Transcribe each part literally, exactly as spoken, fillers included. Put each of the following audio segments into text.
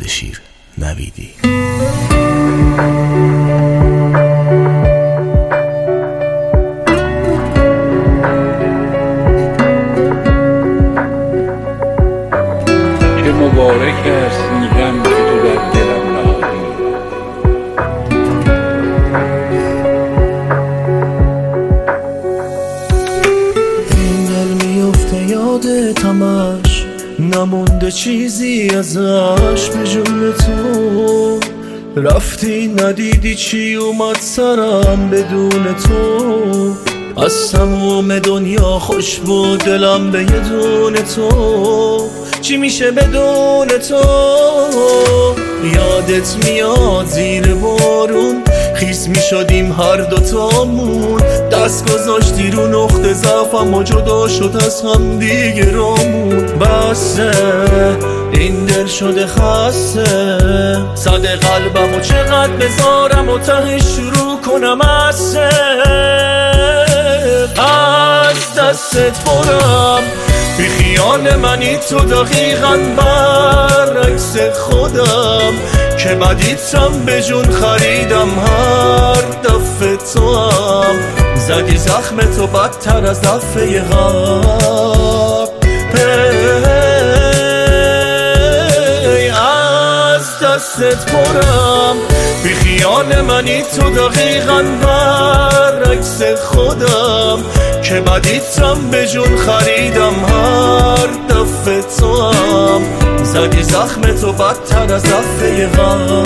اردشیر نویدی. چه مبارک است این غم که تو در دلم نهادی. این دل میفته یادت همش، نمونده چیزی ازش به جون تو. رفتی ندیدی چی اومد سرم بدون تو. از تموم دنیا خوش بود دلم به یه دونه تو. چی میشه بدون تو؟ یادت میاد زیر بارون خیس میشدیم هر دوتامون. دست گذاشتی رو نقطه ضعفم و جدا شد از هم دیگه رامون. بسه این دل شده خسته، صد قلبم و چقدر بذارم و ته شروع کنم از از دستت برم. بی خیال منی تو دقیقاً برعکس خودم، که بدیتم به جون خریدم هر دفعه تو هم. زدی زخم تو بدتر از دفعه غم. از دستت برم. بی خیال منی تو دقیقاً برعکس خودم، که بدیتم به جون خریدم هر دفعه تو هم. زدی زخم تو بدتر از دفعه غم.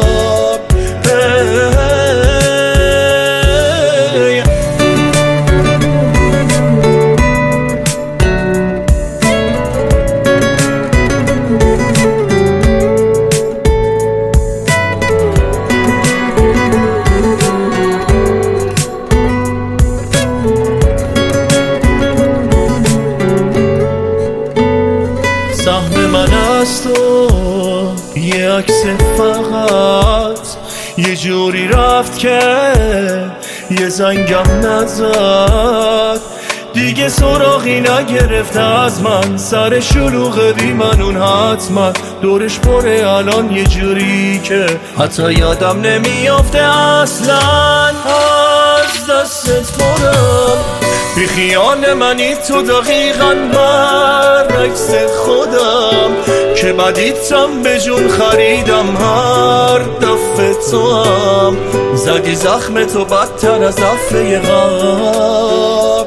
سهم من از تو یه عکس فقط، یه جوری رفت که یه زنگم نزد. دیگه سراغی نگرفت از من، سر شلوغ بی منون حتما دورش پره الان یه جوری که حتی یادم نمیافته اصلا. از دستت برم. بی خیال منی تو دقیقاً برعکس خودم، که بدیتم به جون خریدم هر دفعه تو هم. زدی زخم تو بدتر از دفعه غم.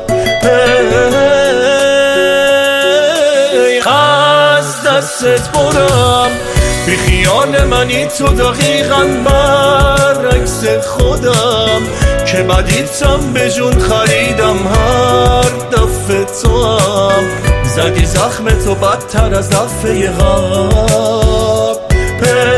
از دستت برم. بی خیال منی تو دقیقاً برعکس خودم، که بدیتم به جون خریدم هر دفعه تو هم. زدی زخم تو بدتر از دفعه غم.